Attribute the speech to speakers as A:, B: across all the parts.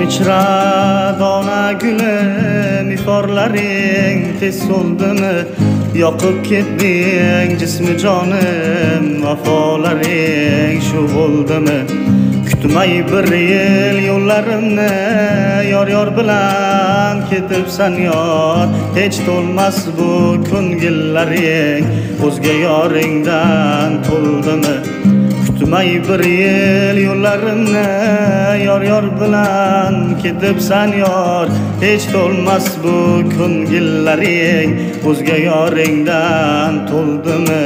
A: ichra dona gulim, iforlaring tez so'ldimi? Yoqib ketding jismi jonim, vafolaring shu bo'ldimi? Kutmay bir yil yo'llarimni, yor bilan ketibsan yor. Hech to'lmas bu ko'ngillaring, o'zga yoringdan to'ldimi? Kutmay bir yil yo'llarimni, yor bilan ketibsan yor. Hech to'lmas bu ko'ngillaring, o'zga yoringdan to'ldimi?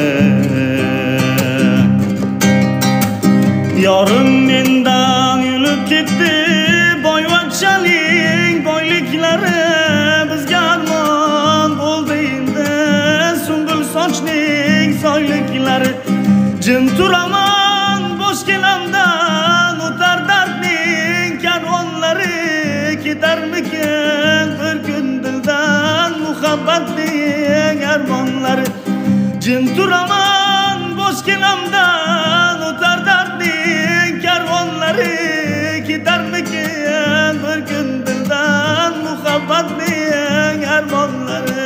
A: Yorim mendan yulib ketdi, boyvachchaning boyliklari bizga armon bo'ldi endi. Sumbul sochning soyliklari, jim turaman bosh kelamdan, o'tar dardning karvonlari. Ketarmikin bir kun dildan muhabbatning armonlari? Jim turaman bosh kelamdan, o'tar dardning karvonlari. Ketarmikin bir kun dildan muhabbatning armonlari?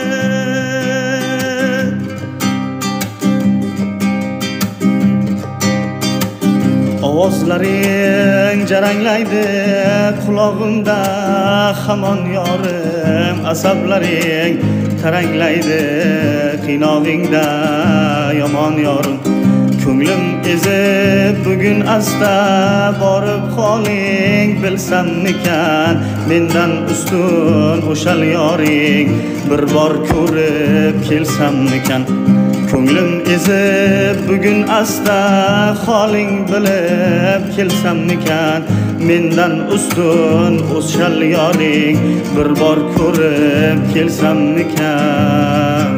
A: Ovozlaring jaranglaydi qulog'imda hamon yorim, asablaring taranglaydi qiynog'ingda yomon yorim. Ko'nglim ezib bugun asta borib qoling, bilsammikan mendan ustun o'shal yoring, bir bor ko'rib kelsammikan. Ko'nglim ezib bugun asta holing bilib kelsammikan, mendan ustun o'shal yoring, bir bor ko'rib kelsammikan.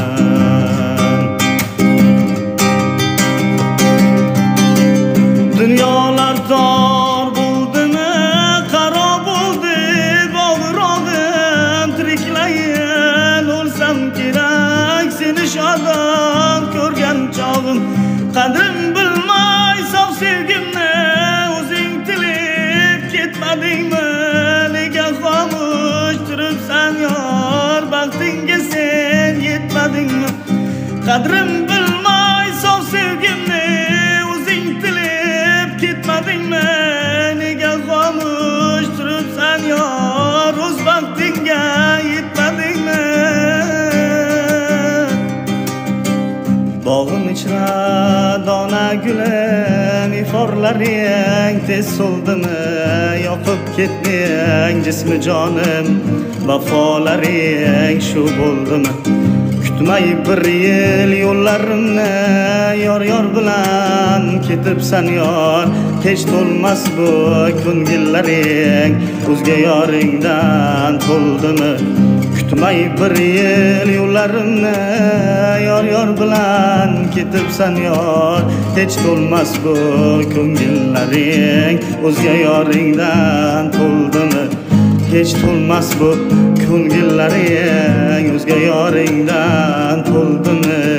A: Dunyolar tor bo'ldimi, qaro bo'ldi bog'rog'im, tiriklayin o'lsam kerak seni shodon ko'rgan chog'im. Qadrim bilmay sof sevgimni o'zing tilib ketmadingmi? Nega xomush turibsan yor, baxtingga sen yetmadingmi? Qadrim bilmay sof sevgimni o'zing tilib ketmadingmi? Nega xomush turibsan yor, o'z baxtingga yetmadingmi? Bog'im ichra dona gulim, iforlaring tez so'ldimi? Yoqib ketding jismi jonim, vafolaring shu bo'ldimi? Kutmay bir yil yo'llarimni, yor bilan ketibsan yor. Hech to'lmas bu ko'ngillaring, o'zga yoringdan to'ldimi? Kutmay bir yil yo'llarimni, yor bilan ketibsan yor. Hech to'lmas bu ko'ngillaring, o'zga yoringdan to'ldimi? Hech to'lmas bu ko'ngillaring, o'zga yoringdan to'ldimi?